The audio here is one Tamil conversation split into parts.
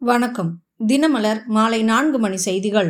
வணக்கம். தினமலர் மாலை 4 மணி செய்திகள்.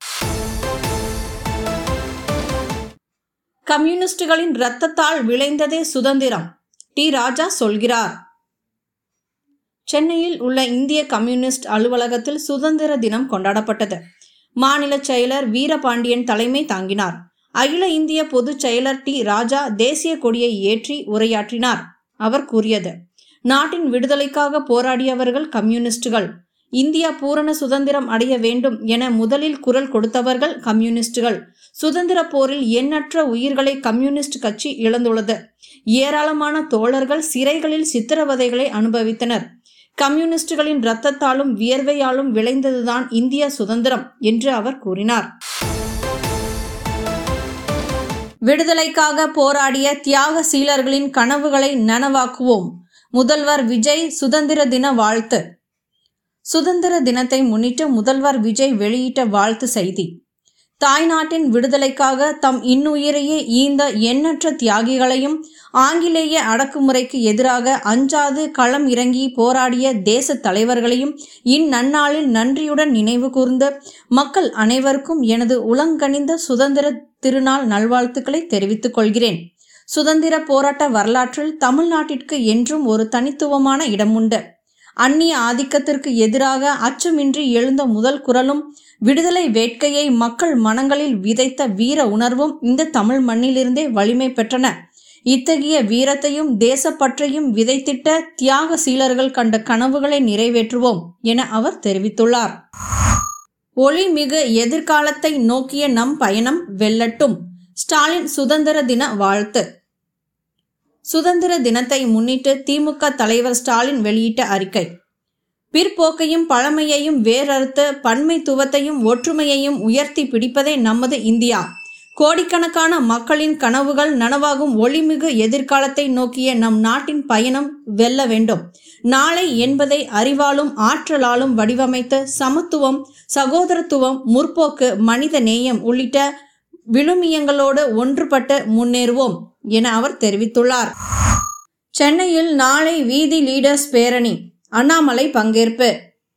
கம்யூனிஸ்டுகளின் இரத்தத்தால் விளைந்ததே சுதந்திரம், டி. ராஜா சொல்கிறார். சென்னையில் உள்ள இந்திய கம்யூனிஸ்ட் அலுவலகத்தில் சுதந்திர தினம் கொண்டாடப்பட்டது. மாநில செயலர் வீரபாண்டியன் தலைமை தாங்கினார். அகில இந்திய பொதுச் செயலர் டி. ராஜா தேசிய கொடியை ஏற்றி உரையாற்றினார். அவர் கூறியது: நாட்டின் விடுதலைக்காக போராடியவர்கள் கம்யூனிஸ்டுகள். இந்தியா பூரண சுதந்திரம் அடைய வேண்டும் என முதலில் குரல் கொடுத்தவர்கள் கம்யூனிஸ்டுகள். சுதந்திர போரில் எண்ணற்ற உயிர்களை கம்யூனிஸ்ட் கட்சி இழந்துள்ளது. ஏராளமான தோழர்கள் சிறைகளில் சித்திரவதைகளை அனுபவித்தனர். கம்யூனிஸ்டுகளின் இரத்தத்தாலும் வியர்வையாலும் விளைந்ததுதான் இந்திய சுதந்திரம் என்று அவர் கூறினார். விடுதலைக்காக போராடிய தியாக சீலர்களின் கனவுகளை நனவாக்குவோம். முதல்வர் விஜய் சுதந்திர தின வாழ்த்து. சுதந்திர தினத்தை முன்னிட்டு முதல்வர் விஜய் வெளியிட்ட வாழ்த்து செய்தி: தாய்நாட்டின் விடுதலைக்காக தம் இன்னுயிரையே ஈந்த எண்ணற்ற தியாகிகளையும் ஆங்கிலேய அடக்குமுறைக்கு எதிராக அஞ்சாது களம் இறங்கி போராடிய தேச தலைவர்களையும் இந்நன்னாளில் நன்றியுடன் நினைவு கூர்ந்து மக்கள் அனைவருக்கும் எனது உளங்கனிந்த சுதந்திர திருநாள் நல்வாழ்த்துக்களை தெரிவித்துக் கொள்கிறேன். சுதந்திர போராட்ட வரலாற்றில் தமிழ்நாட்டிற்கு என்றும் ஒரு தனித்துவமான இடம் உண்டு. அந்நிய ஆதிக்கத்திற்கு எதிராக அச்சமின்றி எழுந்த முதல் குரலும் விடுதலை வேட்கையை மக்கள் மனங்களில் விதைத்த வீர உணர்வும் இந்த தமிழ் மண்ணிலிருந்தே வலிமை பெற்றன. இத்தகைய வீரத்தையும் தேசப்பற்றையும் விதைத்திட்ட தியாக சீலர்கள் கண்ட கனவுகளை நிறைவேற்றுவோம் என அவர் தெரிவித்துள்ளார். ஒளிமிகு எதிர்காலத்தை நோக்கிய நம் பயணம் வெல்லட்டும். ஸ்டாலின் சுதந்திர தின வாழ்த்து. சுதந்திர தினத்தை முன்னிட்டு திமுக தலைவர் ஸ்டாலின் வெளியிட்ட அறிக்கை: பிற்போக்கையும் பழமையையும் வேறறுத்து பன்மைத்துவத்தையும் ஒற்றுமையையும் உயர்த்தி பிடிப்பதே நமது இந்தியா. கோடிக்கணக்கான மக்களின் கனவுகள் நனவாகும் ஒளிமிகு எதிர்காலத்தை நோக்கிய நம் நாட்டின் பயணம் வெல்ல வேண்டும். நாளை என்பதை அறிவாலும் ஆற்றலாலும் வடிவமைத்து சமத்துவம், சகோதரத்துவம், முற்போக்கு, மனித நேயம் உள்ளிட்ட விழுமியங்களோடு ஒன்றுபட்டு முன்னேறுவோம் என அவர் தெரிவித்துள்ளார். சென்னையில் நாளை வீதி லீடர்ஸ் பேரணி. அண்ணாமலை பங்கேற்பு.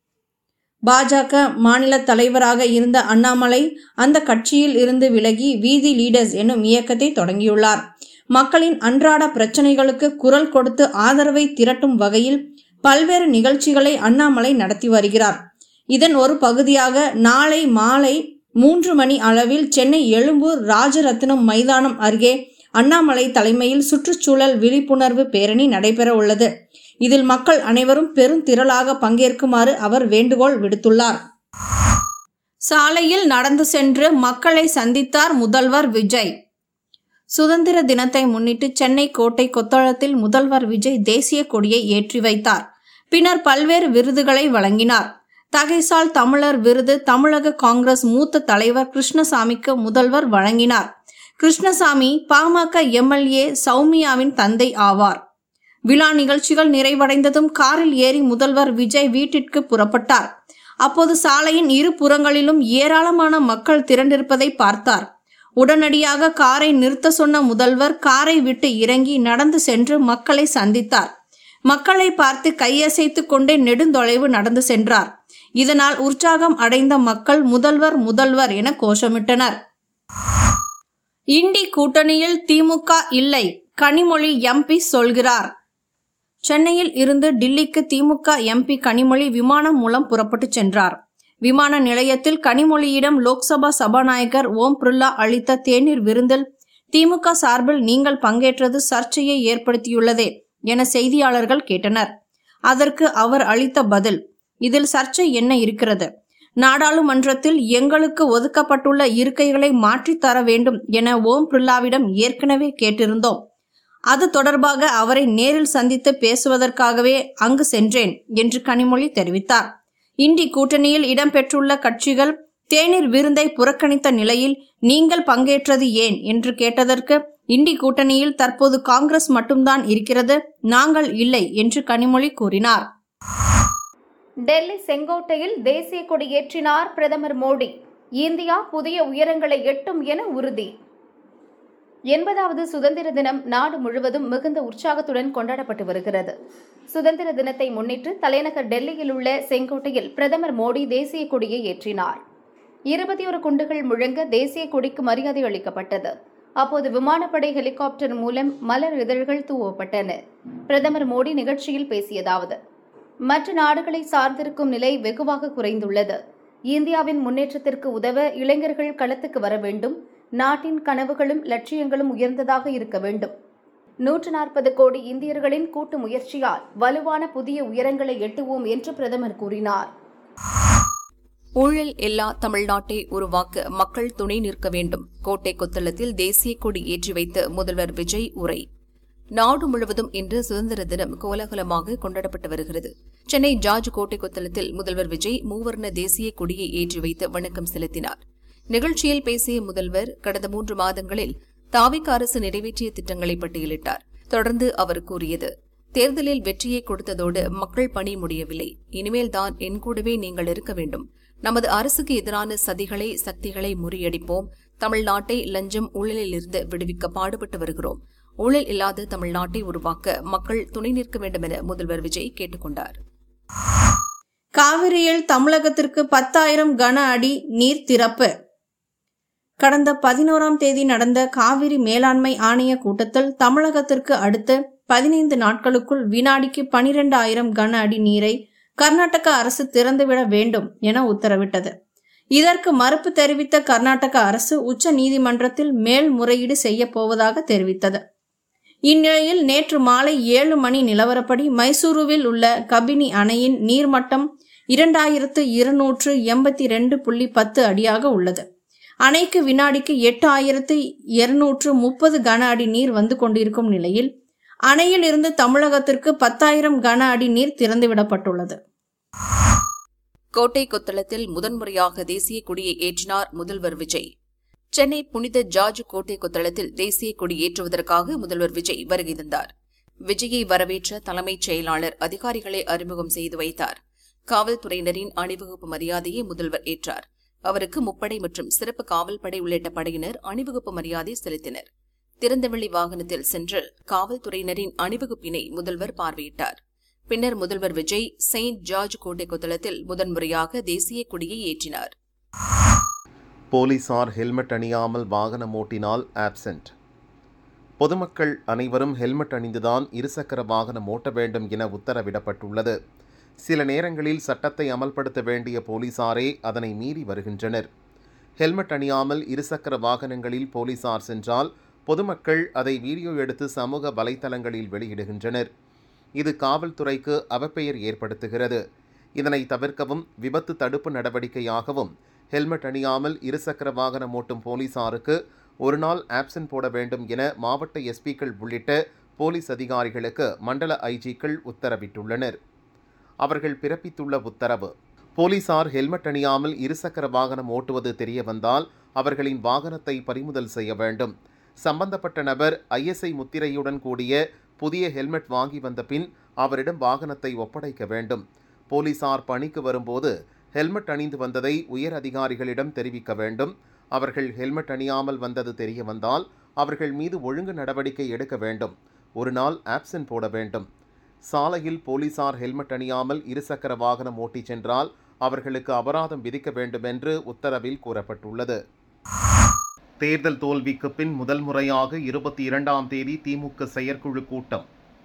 பாஜக மாநில தலைவராக இருந்த அண்ணாமலை அந்த கட்சியில் இருந்து விலகி வீதி லீடர்ஸ் என்னும் இயக்கத்தை தொடங்கியுள்ளார். மக்களின் அன்றாட பிரச்சனைகளுக்கு குரல் கொடுத்து ஆதரவை திரட்டும் வகையில் பல்வேறு நிகழ்ச்சிகளை அண்ணாமலை நடத்தி வருகிறார். இதன் ஒரு பகுதியாக நாளை மாலை 3 மணி அளவில் சென்னை எழும்பூர் ராஜரத்தினம் மைதானம் அருகே அண்ணாமலை தலைமையில் சுற்றுச்சூழல் விழிப்புணர்வு பேரணி நடைபெற உள்ளது. இதில் மக்கள் அனைவரும் பெருந்திரளாக பங்கேற்குமாறு அவர் வேண்டுகோள் விடுத்துள்ளார். சாலையில் நடந்து சென்று மக்களை சந்தித்தார் முதல்வர் விஜய். சுதந்திர தினத்தை முன்னிட்டு சென்னை கோட்டை கொத்தளத்தில் முதல்வர் விஜய் தேசிய கொடியை ஏற்றி வைத்தார். பின்னர் பல்வேறு விருதுகளை வழங்கினார். தகைசால் தமிழர் விருது தமிழக காங்கிரஸ் மூத்த தலைவர் கிருஷ்ணசாமிக்கு முதல்வர் வழங்கினார். கிருஷ்ணசாமி பாமக எம்எல்ஏ சௌமியாவின் தந்தை ஆவார். விழா நிகழ்ச்சிகள் நிறைவடைந்ததும் காரில் ஏறி முதல்வர் விஜய் வீட்டிற்கு புறப்பட்டார். அப்போது சாலையின் இரு புறங்களிலும் ஏராளமான மக்கள் திரண்டிருப்பதை பார்த்தார். உடனடியாக காரை நிறுத்த சொன்ன முதல்வர் காரை விட்டு இறங்கி நடந்து சென்று மக்களை சந்தித்தார். மக்களை பார்த்து கையசைத்து கொண்டே நெடுந்தொலைவு நடந்து சென்றார். இதனால் உற்சாகம் அடைந்த மக்கள் முதல்வர் முதல்வர் என கோஷமிட்டனர். இண்டி கூட்டணியில் திமுக இல்லை, கனிமொழி எம்பி சொல்கிறார். சென்னையில் இருந்து டில்லிக்கு திமுக எம்பி கனிமொழி விமானம் மூலம் புறப்பட்டு சென்றார். விமான நிலையத்தில் கனிமொழியிடம் லோக்சபா சபாநாயகர் ஓம் பிர்லா அளித்த தேநீர் விருந்தில் திமுக சார்பில் நீங்கள் பங்கேற்றது சர்ச்சையை ஏற்படுத்தியுள்ளதே என செய்தியாளர்கள் கேட்டனர். அதற்கு அவர் அளித்த பதில்: இதில் சர்ச்சை என்ன இருக்கிறது? நாடாளுமன்றத்தில் எங்களுக்கு ஒதுக்கப்பட்டுள்ள இருக்கைகளை மாற்றித்தர வேண்டும் என ஓம் பிர்லாவிடம் ஏற்கனவே கேட்டிருந்தோம். அது தொடர்பாக அவரை நேரில் சந்தித்து பேசுவதற்காகவே அங்கு சென்றேன் என்று கனிமொழி தெரிவித்தார். இண்டி கூட்டணியில் இடம்பெற்றுள்ள கட்சிகள் தேநீர் விருந்தை புறக்கணித்த நிலையில் நீங்கள் பங்கேற்றது ஏன் என்று கேட்டதற்கு, இண்டி கூட்டணியில் தற்போது காங்கிரஸ் மட்டும்தான் இருக்கிறது, நாங்கள் இல்லை என்று கனிமொழி கூறினார். டெல்லி செங்கோட்டையில் தேசிய கொடி ஏற்றினார் பிரதமர் மோடி. இந்தியா புதிய உயரங்களை எட்டும் என உறுதி. 80வது சுதந்திர தினம் நாடு முழுவதும் மிகுந்த உற்சாகத்துடன் கொண்டாடப்பட்டு வருகிறது. சுதந்திர தினத்தை முன்னிட்டு தலைநகர் டெல்லியில் உள்ள செங்கோட்டையில் பிரதமர் மோடி தேசிய கொடியை ஏற்றினார். 21 குண்டுகள் முழங்க தேசிய கொடிக்கு மரியாதை அளிக்கப்பட்டது. அப்போது விமானப்படை ஹெலிகாப்டர் மூலம் மலர் இதழ்கள் தூவப்பட்டன. பிரதமர் மோடி நிகழ்ச்சியில் பேசியதாவது: மற்ற நாடுகளை சார்ந்திருக்கும் நிலை வெகுவாக குறைந்துள்ளது. இந்தியாவின் முன்னேற்றத்திற்கு உதவ இளைஞர்கள் களத்துக்கு வர வேண்டும். நாட்டின் கனவுகளும் லட்சியங்களும் உயர்ந்ததாக இருக்க வேண்டும். 140 கோடி இந்தியர்களின் கூட்டு முயற்சியால் வலுவான புதிய உயரங்களை எட்டுவோம் என்று பிரதமர் கூறினார். ஊழல் இல்லா தமிழ்நாட்டை உருவாக்க மக்கள் துணை நிற்க வேண்டும். கோட்டை கொத்தளத்தில் தேசிய கொடி ஏற்றி வைத்த முதல்வர் விஜய் உரை. நாடு முழுவதும் இன்று சுதந்திர தினம் கோலாகலமாக கொண்டாடப்பட்டு வருகிறது. சென்னை ஜார்ஜ் கோட்டை கொத்தளத்தில் முதல்வர் விஜய் மூவர்ண தேசிய கொடியை ஏற்றி வைத்து வணக்கம் செலுத்தினார். நிகழ்ச்சியில் பேசிய முதல்வர் கடந்த 3 மாதங்களில் தாவிக அரசு நிறைவேற்றிய திட்டங்களை பட்டியலிட்டார். தொடர்ந்து அவர் கூறியது: தேர்தலில் வெற்றியை கொடுத்ததோடு மக்கள் பணி முடியவில்லை. இனிமேல்தான் என் கூடவே நீங்கள் இருக்க வேண்டும். நமது அரசுக்கு எதிரான சக்திகளை முறியடிப்போம். தமிழ்நாட்டை லஞ்சம் ஊழலிலிருந்து விடுவிக்க பாடுபட்டு வருகிறோம். ஊழல் இல்லாத தமிழ்நாட்டை உருவாக்க மக்கள் துணை நிற்க வேண்டும் என முதல்வர் விஜய் கேட்டுக் கொண்டார். காவிரியில் தமிழகத்திற்கு 10,000 கன அடி நீர் திறப்பு. கடந்த 11ஆம் தேதி நடந்த காவிரி மேலாண்மை ஆணைய கூட்டத்தில் தமிழகத்திற்கு அடுத்த 15 நாட்களுக்குள் வினாடிக்கு 12,000 கன அடி நீரை கர்நாடக அரசு திறந்துவிட வேண்டும் என உத்தரவிட்டது. இதற்கு மறுப்பு தெரிவித்த கர்நாடக அரசு உச்ச நீதிமன்றத்தில் மேல்முறையீடு செய்ய போவதாக தெரிவித்தது. இந்நிலையில் நேற்று மாலை 7 மணி நிலவரப்படி மைசூருவில் உள்ள கபினி அணையின் நீர்மட்டம் 2282.10 அடியாக உள்ளது. அணைக்கு வினாடிக்கு 8,230 கன அடி நீர் வந்து கொண்டிருக்கும் நிலையில் அணையில் இருந்து தமிழகத்திற்கு 10,000 கன அடி நீர் திறந்துவிடப்பட்டுள்ளது. கோட்டை கொத்தளத்தில் முதன்முறையாக தேசிய கொடியை ஏற்றினார் முதல்வர் விஜய். சென்னை புனித ஜார்ஜ் கோட்டை கொத்தளத்தில் தேசிய கொடி ஏற்றுவதற்காக முதல்வர் விஜய் வருகை தந்தார். விஜயை வரவேற்ற தலைமைச் செயலாளர் அதிகாரிகளை அறிமுகம் செய்து வைத்தார். காவல்துறையினரின் அணிவகுப்பு மரியாதையை முதல்வர் ஏற்றார். அவருக்கு முப்படை மற்றும் சிறப்பு காவல் படை உள்ளிட்ட படையினர் அணிவகுப்பு மரியாதை செலுத்தினர். திறந்தவெளி வாகனத்தில் சென்று காவல்துறையினரின் அணிவகுப்பினை முதல்வர் பார்வையிட்டார். பின்னர் முதல்வர் விஜய் செயின்ட் ஜார்ஜ் கோட்டை கொத்தளத்தில் முதன்முறையாக தேசிய கொடியை ஏற்றினார். போலீசார் ஹெல்மெட் அணியாமல் வாகனம் ஓட்டினால் ஆப்சென்ட். பொதுமக்கள் அனைவரும் ஹெல்மெட் அணிந்துதான் இருசக்கர வாகனம் ஓட்ட வேண்டும் என உத்தரவிடப்பட்டுள்ளது. சில நேரங்களில் சட்டத்தை அமல்படுத்த வேண்டிய போலீசாரே அதனை மீறி வருகின்றனர். ஹெல்மெட் அணியாமல் இருசக்கர வாகனங்களில் போலீசார் சென்றால் பொதுமக்கள் அதை வீடியோ எடுத்து சமூக வலைதளங்களில் வெளியிடுகின்றனர். இது காவல்துறைக்கு அவப்பெயர் ஏற்படுத்துகிறது. இதனை தவிர்க்கவும் விபத்து தடுப்பு நடவடிக்கையாகவும் ஹெல்மெட் அணியாமல் இருசக்கர வாகனம் ஓட்டும் போலீசாருக்கு ஒரு நாள் ஆப்சென்ட் போட வேண்டும் என மாவட்ட எஸ்பிக்கள் உள்ளிட்ட போலீஸ் அதிகாரிகளுக்கு மண்டல ஐஜிக்கள் உத்தரவிட்டுள்ளனர். அவர்கள் பிறப்பித்துள்ள உத்தரவு: போலீசார் ஹெல்மெட் அணியாமல் இருசக்கர வாகனம் ஓட்டுவது தெரிய வந்தால் அவர்களின் வாகனத்தை பறிமுதல் செய்ய வேண்டும். சம்பந்தப்பட்ட நபர் ISI முத்திரையுடன் கூடிய புதிய ஹெல்மெட் வாங்கி வந்த பின் அவரிடம் வாகனத்தை ஒப்படைக்க வேண்டும். போலீசார் பணிக்கு வரும்போது ஹெல்மெட் அணிந்து வந்ததை உயர் அதிகாரிகளிடம் தெரிவிக்க வேண்டும். அவர்கள் ஹெல்மெட் அணியாமல் வந்தது தெரிய வந்தால் அவர்கள் மீது ஒழுங்கு நடவடிக்கை எடுக்க வேண்டும். ஒரு நாள் ஆப்சென்ட் போட வேண்டும். சாலையில் போலீசார் ஹெல்மெட் அணியாமல் இருசக்கர வாகனம் ஓட்டிச் சென்றால் அவர்களுக்கு அபராதம் விதிக்க வேண்டும் என்று உத்தரவில் கூறப்பட்டுள்ளது. தேர்தல் தோல்விக்கு பின் முதல் முறையாக 22ஆம் தேதி திமுக செயற்குழு கூட்டம்.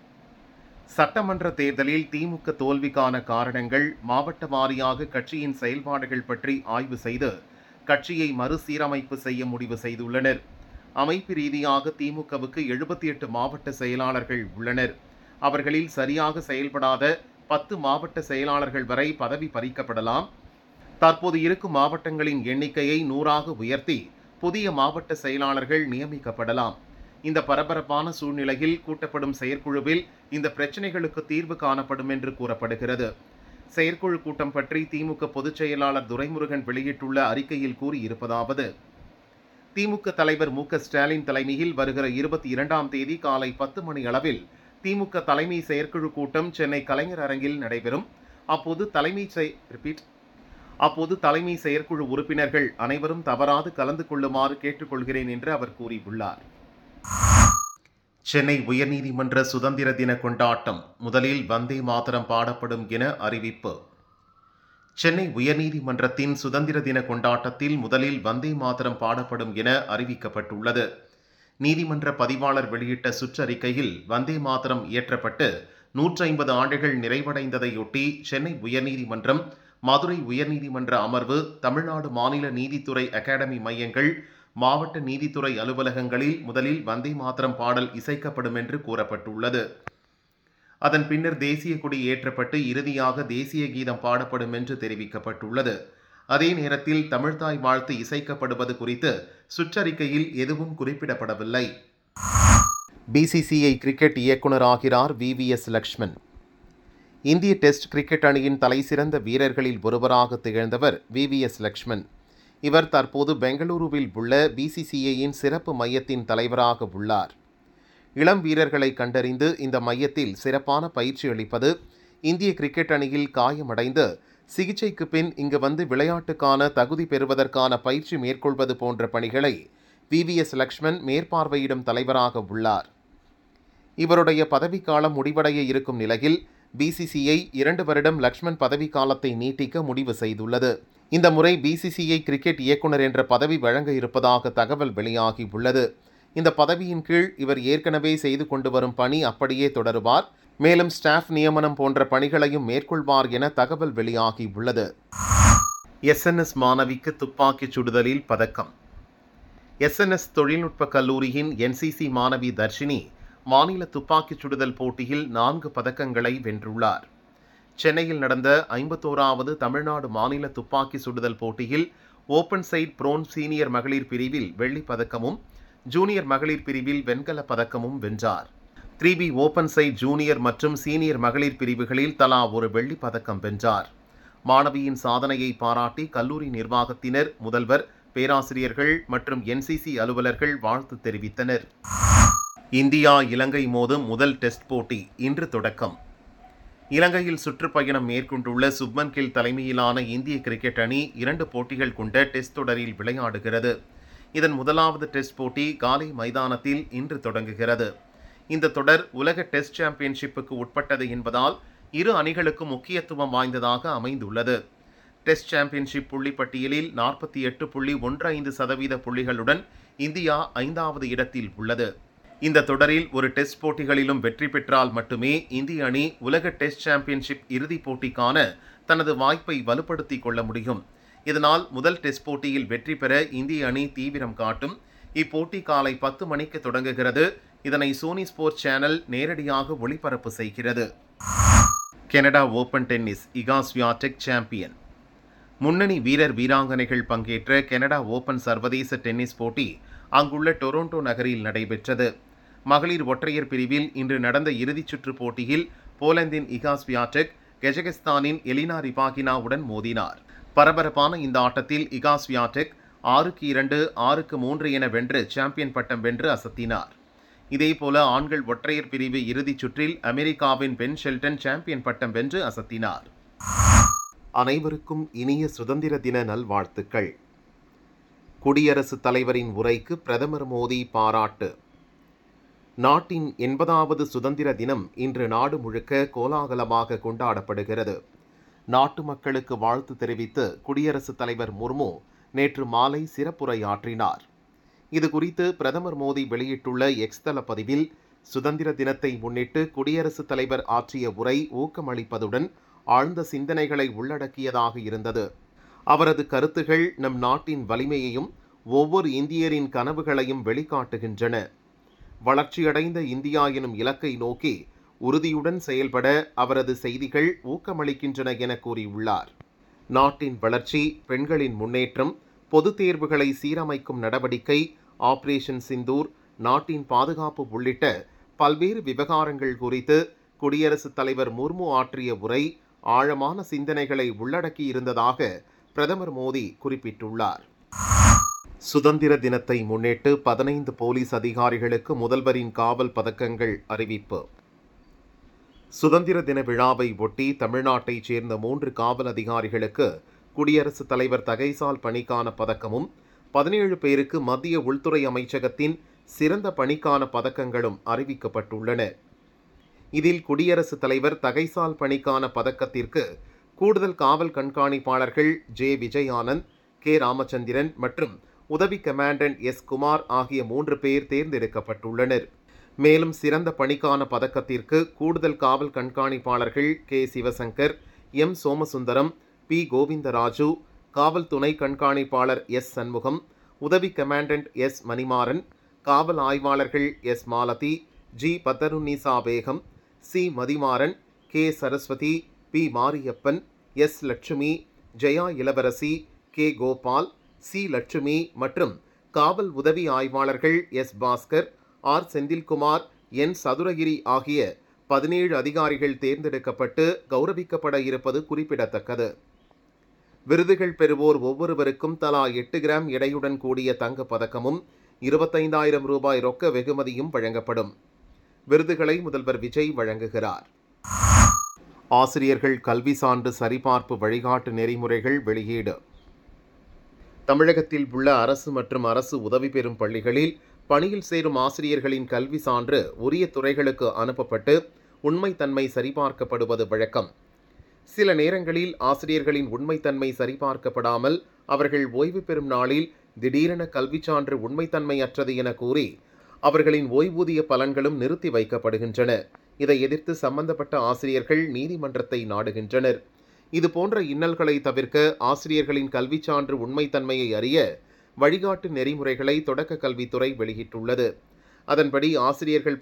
சட்டமன்ற தேர்தலில் திமுக தோல்விக்கான காரணங்கள், மாவட்ட வாரியாக கட்சியின் செயல்பாடுகள் பற்றி ஆய்வு செய்து கட்சியை மறுசீரமைப்பு செய்ய முடிவு செய்துள்ளனர். அமைப்பு ரீதியாக திமுகவுக்கு 78 மாவட்ட செயலாளர்கள் உள்ளனர். அவர்களில் சரியாக செயல்படாத 10 மாவட்ட செயலாளர்கள் வரை பதவி பறிக்கப்படலாம். தற்போது இருக்கும் மாவட்டங்களின் எண்ணிக்கையை 100ஆக உயர்த்தி புதிய மாவட்ட செயலாளர்கள் நியமிக்கப்படலாம். இந்த பரபரப்பான சூழ்நிலையில் கூட்டப்படும் செயற்குழுவில் இந்த பிரச்சினைகளுக்கு தீர்வு காணப்படும் என்று கூறப்படுகிறது. செயற்குழு கூட்டம் பற்றி திமுக பொதுச் செயலாளர் துரைமுருகன் வெளியிட்டுள்ள அறிக்கையில் கூறியிருப்பதாவது: திமுக தலைவர் மு.க. ஸ்டாலின் தலைமையில் வருகிற 22ஆம் தேதி காலை 10 மணி அளவில் திமுக தலைமை செயற்குழு கூட்டம் சென்னை கலைஞர் அரங்கில் நடைபெறும். அப்போது தலைமை செயற்குழு உறுப்பினர்கள் அனைவரும் தவறாது கலந்து கொள்ளுமாறு கேட்டுக்கொள்கிறேன் என்று அவர் கூறியுள்ளார். சென்னை உயர்நீதிமன்ற சுதந்திர தின கொண்டாட்டம் முதலில் வந்தே மாதரம் பாடப்படும் என அறிவிப்பு. சென்னை உயர்நீதிமன்றத்தின் சுதந்திர தின கொண்டாட்டத்தில் முதலில் வந்தே மாதரம் பாடப்படும் என அறிவிக்கப்பட்டுள்ளது. நீதிமன்ற பதிவாளர் வெளியிட்ட சுற்றறிக்கையில் வந்தே மாதரம் இயற்றப்பட்டு 150 ஆண்டுகள் நிறைவடைந்ததையொட்டி சென்னை உயர்நீதிமன்றம், மதுரை உயர்நீதிமன்ற அமர்வு, தமிழ்நாடு மாநில நீதித்துறை அகாடமி மையங்கள், மாவட்ட நீதித்துறை அலுவலகங்களில் முதலில் வந்தே மாதரம் பாடல் இசைக்கப்படும் என்று கூறப்பட்டுள்ளது. அதன் பின்னர் தேசிய கொடி ஏற்றப்பட்டு இறுதியாக தேசிய கீதம் பாடப்படும் என்று தெரிவிக்கப்பட்டுள்ளது. அதே நேரத்தில் தமிழ்தாய் வாழ்த்து இசைக்கப்படுவது குறித்து சுற்றறிக்கையில் எதுவும் குறிப்பிடப்படவில்லை. பிசிசிஐ கிரிக்கெட் இயக்குனர் ஆகிறார் VVS லக்ஷ்மன். இந்திய டெஸ்ட் கிரிக்கெட் அணியின் தலைசிறந்த வீரர்களில் ஒருவராக திகழ்ந்தவர் VVS லக்ஷ்மன். இவர் தற்போது பெங்களூருவில் உள்ள பிசிசிஐயின் சிறப்பு மையத்தின் தலைவராக உள்ளார். இளம் வீரர்களை கண்டறிந்து இந்த மையத்தில் சிறப்பான பயிற்சி அளிப்பது, இந்திய கிரிக்கெட் அணியில் காயமடைந்து சிகிச்சைக்கு பின் இங்கு வந்து விளையாட்டுக்கான தகுதி பெறுவதற்கான பயிற்சி மேற்கொள்வது போன்ற பணிகளை VVS லக்ஷ்மன் மேற்பார்வையிடும் தலைவராக உள்ளார். இவருடைய பதவிக்காலம் முடிவடைய இருக்கும் நிலையில் பிசிசிஐ 2 வருடம் லக்ஷ்மன் பதவிக்காலத்தை நீட்டிக்க முடிவு செய்துள்ளது. இந்த முறை பிசிசிஐ கிரிக்கெட் இயக்குனர் என்ற பதவி வழங்க இருப்பதாக தகவல் வெளியாகி உள்ளது. இந்த பதவியின் கீழ் இவர் ஏற்கனவே செய்து கொண்டு வரும் பணி அப்படியே தொடருவார். மேலும் ஸ்டாஃப் நியமனம் போன்ற பணிகளையும் மேற்கொள்வார் என தகவல் வெளியாகி உள்ளது. SNS மாணவிக்கு துப்பாக்கிச் சுடுதலில் பதக்கம். SNS தொழில்நுட்ப கல்லூரியின் NCC மாணவி தர்ஷினி மாநில துப்பாக்கிச் சுடுதல் போட்டியில் 4 பதக்கங்களை வென்றுள்ளார். சென்னையில் நடந்த 51வது தமிழ்நாடு மாநில துப்பாக்கி சுடுதல் போட்டியில் ஓபன் சைட் ப்ரோன் சீனியர் மகளிர் பிரிவில் வெள்ளிப் பதக்கமும், ஜூனியர் மகளிர் பிரிவில் வெண்கலப் பதக்கமும் வென்றார். 3B ஓபன் சைட் ஜூனியர் மற்றும் சீனியர் மகளிர் பிரிவுகளில் தலா ஒரு வெள்ளிப் பதக்கம் வென்றார். மாணவியின் சாதனையை பாராட்டி கல்லூரி நிர்வாகத்தினர், முதல்வர், பேராசிரியர்கள் மற்றும் NCC அலுவலர்கள் வாழ்த்து தெரிவித்தனர். இந்தியா இலங்கை மோதும் முதல் டெஸ்ட் போட்டி இன்று தொடக்கம். இலங்கையில் சுற்றுப்பயணம் மேற்கொண்டுள்ள சுப்மன் கில் தலைமையிலான இந்திய கிரிக்கெட் அணி 2 போட்டிகள் கொண்ட டெஸ்ட் தொடரில் விளையாடுகிறது. இதன் முதலாவது டெஸ்ட் போட்டி காலை மைதானத்தில் இன்று தொடங்குகிறது. இந்த தொடர் உலக டெஸ்ட் சாம்பியன்ஷிப்புக்கு உட்பட்டது என்பதால் இரு அணிகளுக்கும் முக்கியத்துவம் வாய்ந்ததாக அமைந்துள்ளது. டெஸ்ட் சாம்பியன்ஷிப் புள்ளிப்பட்டியலில் 48.15% புள்ளிகளுடன் இந்தியா 5வது இடத்தில் உள்ளது. இந்த தொடரில் ஒரு டெஸ்ட் போட்டிகளிலும் வெற்றி பெற்றால் மட்டுமே இந்திய அணி உலக டெஸ்ட் சாம்பியன்ஷிப் இறுதிப் போட்டிக்கான தனது வாய்ப்பை வலுப்படுத்திக் கொள்ள முடியும். இதனால் முதல் டெஸ்ட் போட்டியில் வெற்றி பெற இந்திய அணி தீவிரம் காட்டும். இப்போட்டி காலை 10 மணிக்கு தொடங்குகிறது. இதனை சோனி ஸ்போர்ட்ஸ் சேனல் நேரடியாக ஒளிபரப்பு செய்கிறது. Canada open tennis, Iga Swiatek champion. முன்னணி வீரர் வீராங்கனைகள் பங்கேற்ற கனடா ஓபன் சர்வதேச டென்னிஸ் போட்டி அங்குள்ள டொரண்டோ நகரில் நடைபெற்றது. மகளிர் ஒற்றையர் பிரிவில் இன்று நடந்த இறுதிச் சுற்று போட்டியில் போலந்தின் இகா ஸ்வியாடெக் கஜகஸ்தானின் எலினா ரிபாகினாவுடன் மோதினார். பரபரப்பான இந்த ஆட்டத்தில் இகா ஸ்வியாடெக் 6-2, 6-3 என வென்று சாம்பியன் பட்டம் வென்று அசத்தினார். இதேபோல ஆண்கள் ஒற்றையர் பிரிவு இறுதிச் சுற்றில் அமெரிக்காவின் பென் ஷெல்டன் சாம்பியன் பட்டம் வென்று அசத்தினார். அனைவருக்கும் இனிய சுதந்திர தின நல்வாழ்த்துக்கள். குடியரசுத் தலைவரின் உரைக்கு பிரதமர் மோடி பாராட்டு. நாட்டின் 80வது சுதந்திர தினம் இன்று நாடு முழுக்க கோலாகலமாக கொண்டாடப்படுகிறது. நாட்டு மக்களுக்கு வாழ்த்து தெரிவித்து குடியரசுத் தலைவர் முர்மு நேற்று மாலை சிறப்புரையாற்றினார். இதுகுறித்து பிரதமர் மோடி வெளியிட்டுள்ள எக்ஸ் தள பதிவில், சுதந்திர தினத்தை முன்னிட்டு குடியரசுத் தலைவர் ஆற்றிய உரை ஊக்கமளிப்பதுடன் ஆழ்ந்த சிந்தனைகளை உள்ளடக்கியதாக இருந்தது. அவரது கருத்துகள் நம் நாட்டின் வலிமையையும் ஒவ்வொரு இந்தியரின் கனவுகளையும் வெளிக்காட்டுகின்றன. வளர்ச்சியடைந்த இந்தியா எனும் இலக்கை நோக்கி உறுதியுடன் செயல்பட அவரது செய்திகள் ஊக்கமளிக்கின்றன என கூறியுள்ளார். நாட்டின் வளர்ச்சி, பெண்களின் முன்னேற்றம், பொதுத் தேர்வுகளை சீரமைக்கும் நடவடிக்கை, ஆபரேஷன் சிந்தூர், நாட்டின் பாதுகாப்பு உள்ளிட்ட பல்வேறு விவகாரங்கள் குறித்து குடியரசுத் தலைவர் முர்மு ஆற்றிய உரை ஆழமான சிந்தனைகளை உள்ளடக்கியிருந்ததாக பிரதமர் மோடி குறிப்பிட்டுள்ளார். சுதந்திர தினத்தை முன்னிட்டு 15 போலீஸ் அதிகாரிகளுக்கு முதல்வரின் காவல் பதக்கங்கள் அறிவிப்பு. சுதந்திர தின விழாவை ஒட்டி தமிழ்நாட்டைச் சேர்ந்த 3 காவல் அதிகாரிகளுக்கு குடியரசுத் தலைவர் தகைசால் பணிக்கான பதக்கமும், 17 பேருக்கு மத்திய உள்துறை அமைச்சகத்தின் சிறந்த பணிக்கான பதக்கங்களும் அறிவிக்கப்பட்டுள்ளன. இதில் குடியரசுத் தலைவர் தகைசால் பணிக்கான பதக்கத்திற்கு கூடுதல் காவல் கண்காணிப்பாளர்கள் ஜே. விஜய் ஆனந்த், கே. ராமச்சந்திரன் மற்றும் உதவி கமாண்டன்ட் எஸ். குமார் ஆகிய 3 பேர் தேர்ந்தெடுக்கப்பட்டுள்ளனர். மேலும் சிறந்த பணிக்கான பதக்கத்திற்கு கூடுதல் காவல் கண்காணிப்பாளர்கள் K. Sivasankar, M. Somasundaram, P. Govindaraju, காவல் துணை கண்காணிப்பாளர் எஸ். சண்முகம், உதவி கமாண்டன்ட் எஸ். மணிமாறன், காவல் ஆய்வாளர்கள் S. Malathi, G. Batharunnisa Begum, C. Mathimaran, K. Saraswathi, P. Mariappan, S. Lakshmi, Jaya Ilavarasi, K. Gopal, C. Lakshmi மற்றும் காவல் உதவி ஆய்வாளர்கள் S. Bhaskar, R. Senthilkumar, N. Sathuragiri ஆகிய 17 அதிகாரிகள் தேர்ந்தெடுக்கப்பட்டு கௌரவிக்கப்பட இருப்பது குறிப்பிடத்தக்கது. விருதுகள் பெறுவோர் ஒவ்வொருவருக்கும் தலா 8 கிராம் எடையுடன் கூடிய தங்கப் பதக்கமும் 25,000 ரூபாய் ரொக்க வெகுமதியும் வழங்கப்படும். விருதுகளை முதல்வர் விஜய் வழங்குகிறார். ஆசிரியர்கள் கல்வி சான்று சரிபார்ப்பு வழிகாட்டு நெறிமுறைகள் வெளியீடு. தமிழகத்தில் உள்ள அரசு மற்றும் அரசு உதவி பெறும் பள்ளிகளில் பணியில் சேரும் ஆசிரியர்களின் கல்வி சான்று உரிய துறைகளுக்கு அனுப்பப்பட்டு உண்மைத்தன்மை சரிபார்க்கப்படுவது வழக்கம். சில நேரங்களில் ஆசிரியர்களின் உண்மைத்தன்மை சரிபார்க்கப்படாமல் அவர்கள் ஓய்வு பெறும் நாளில் திடீரென கல்விச் சான்று உண்மைத்தன்மையற்றது என கூறி அவர்களின் ஓய்வூதிய பலன்களும் நிறுத்தி வைக்கப்படுகின்றன. இதை எதிர்த்து சம்பந்தப்பட்ட ஆசிரியர்கள் நீதிமன்றத்தை நாடுகின்றனர். இதுபோன்ற இன்னல்களை தவிர்க்க ஆசிரியர்களின் கல்விச் சான்று உண்மைத்தன்மையை அறிய வழிகாட்டு நெறிமுறைகளை தொடக்க கல்வித்துறை வெளியிட்டுள்ளது. அதன்படி ஆசிரியர்கள்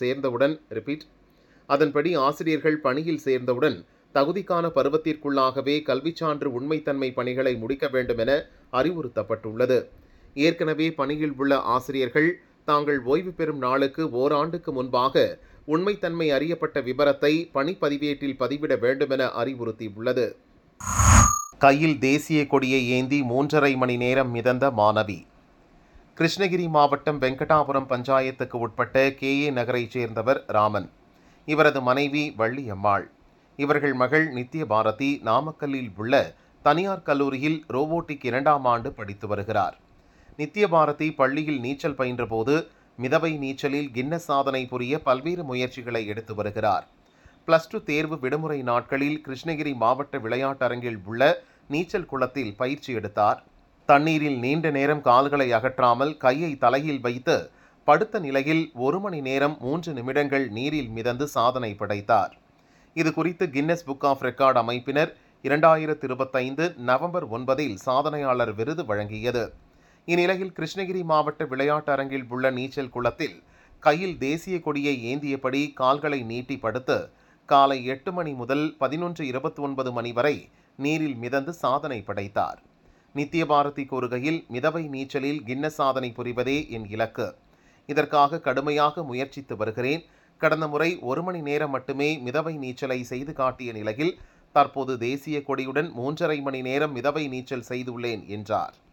பணியில் சேர்ந்தவுடன் தகுதிக்கான பருவத்திற்குள்ளாகவே கல்விச் சான்று உண்மைத்தன்மை பணிகளை முடிக்க வேண்டும் என அறிவுறுத்தப்பட்டுள்ளது. ஏற்கனவே பணியில் உள்ள ஆசிரியர்கள் தாங்கள் ஓய்வு பெறும் நாளுக்கு ஓராண்டுக்கு முன்பாக உண்மைத்தன்மை அறியப்பட்ட விபரத்தை பணிப்பதிவேட்டில் பதிவிட வேண்டும் என அறிவுறுத்தியுள்ளது. கையில் தேசிய கொடியை ஏந்தி 3.5 மணி நேரம் மிதந்த மாணவி. கிருஷ்ணகிரி மாவட்டம் வெங்கடாபுரம் பஞ்சாயத்துக்கு உட்பட்ட KA நகரைச் சேர்ந்தவர் ராமன். இவரது மனைவி வள்ளியம்மாள். இவர்கள் மகள் நித்ய பாரதி நாமக்கல்லில் உள்ள தனியார் கல்லூரியில் ரோபோட்டிக் 2ஆம் ஆண்டு படித்து வருகிறார். நித்ய பாரதி பள்ளியில் நீச்சல் பயின்றபோது மிதவை நீச்சலில் கின்னஸ் சாதனை புரிய பல்வேறு முயற்சிகளை எடுத்து வருகிறார். +2 தேர்வு விடுமுறை நாட்களில் கிருஷ்ணகிரி மாவட்ட விளையாட்டரங்கில் உள்ள நீச்சல் குளத்தில் பயிற்சி எடுத்தார். தண்ணீரில் நீண்ட நேரம் கால்களை அகற்றாமல் கையை தலையில் வைத்து படுத்த நிலையில் 1 மணி நேரம் 3 நிமிடங்கள் நீரில் மிதந்து சாதனை படைத்தார். இது குறித்து கின்னஸ் புக் ஆஃப் ரெக்கார்ட் அமைப்பினர் 2025 நவம்பர் 9 சாதனையாளர் விருது வழங்கியது. இந்நிலையில் கிருஷ்ணகிரி மாவட்ட விளையாட்டரங்கில் உள்ள நீச்சல் குளத்தில் கையில் தேசிய கொடியை ஏந்தியபடி கால்களை நீட்டி படுத்து காலை 8 மணி முதல் 11:29 மணி வரை நீரில் மிதந்து சாதனை படைத்தார். நித்ய பாரதி கூறுகையில், மிதவை நீச்சலில் கின்னஸ் சாதனை புரிவதே என் இலக்கு. இதற்காக கடுமையாக முயற்சித்து வருகிறேன். கடந்த முறை 1 மணி நேரம் மட்டுமே மிதவை நீச்சலை செய்து காட்டிய நிலையில் தற்போது தேசிய கொடியுடன் 3.5 மணி நேரம் மிதவை நீச்சல் செய்துள்ளேன் என்றார்.